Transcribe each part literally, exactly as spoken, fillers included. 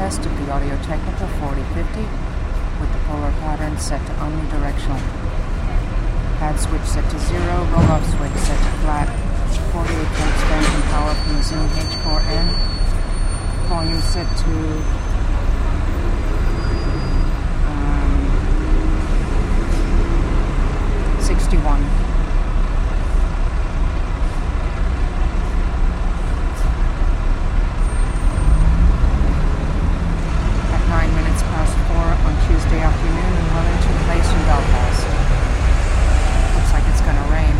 test of the Audio-Technica forty fifty with the polar pattern set to omnidirectional. Pad switch set to zero, roll-off switch set to flat, forty-eight volts phantom power from the Zoom H four N, volume set to um, sixty-one. Tuesday afternoon in Wellington Place in Belfast. Looks like it's going to rain.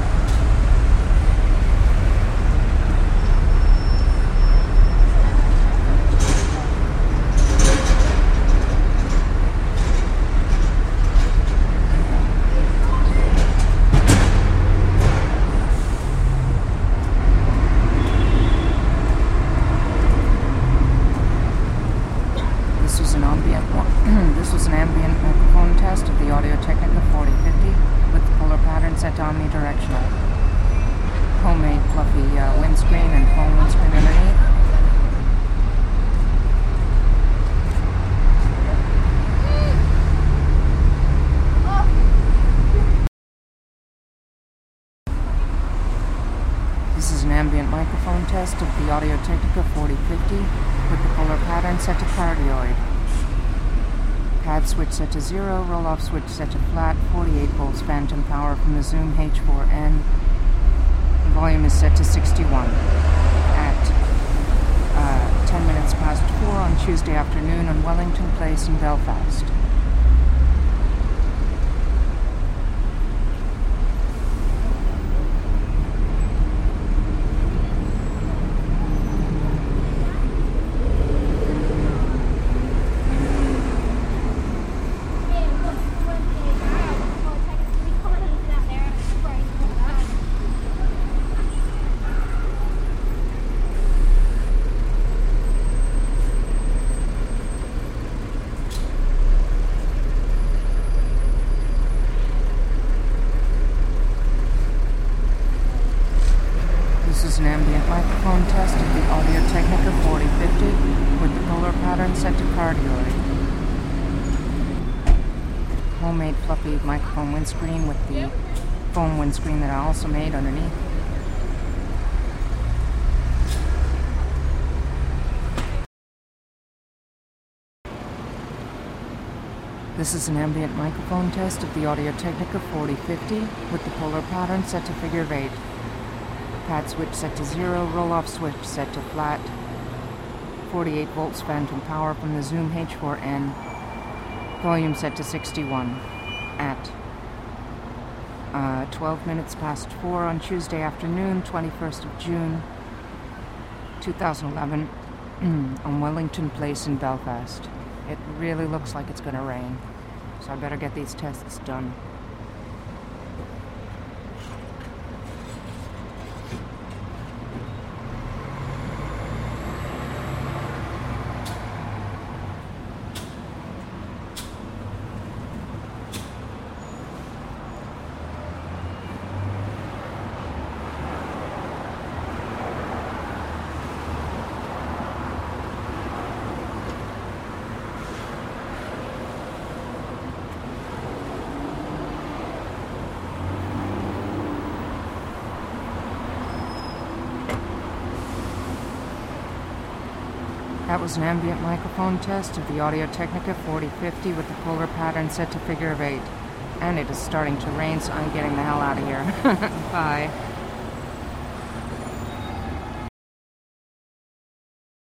This was an ambient one. This was an ambient microphone test of the Audio-Technica forty fifty with the polar pattern set to omnidirectional. Homemade fluffy uh, windscreen and foam windscreen underneath. This is an ambient microphone test of the Audio-Technica forty fifty with the polar pattern set to cardioid. Pad switch set to zero, roll-off switch set to flat, forty-eight volts phantom power from the Zoom H four N. The volume is set to sixty-one at uh, ten minutes past four on Tuesday afternoon on Wellington Place in Belfast. This is an ambient microphone test of the Audio-Technica forty fifty with the polar pattern set to cardioid. Homemade fluffy microphone windscreen with the foam windscreen that I also made underneath. This is an ambient microphone test of the Audio-Technica forty fifty with the polar pattern set to figure of eight. Pad switch set to zero, roll-off switch set to flat, forty-eight volts phantom power from the Zoom H four N, volume set to sixty-one at uh, twelve minutes past four on Tuesday afternoon, twenty-first of June, two thousand eleven, on Wellington Place in Belfast. It really looks like it's going to rain, so I better get these tests done. That was an ambient microphone test of the Audio-Technica forty fifty with the polar pattern set to figure of eight. And it is starting to rain, so I'm getting the hell out of here. Bye.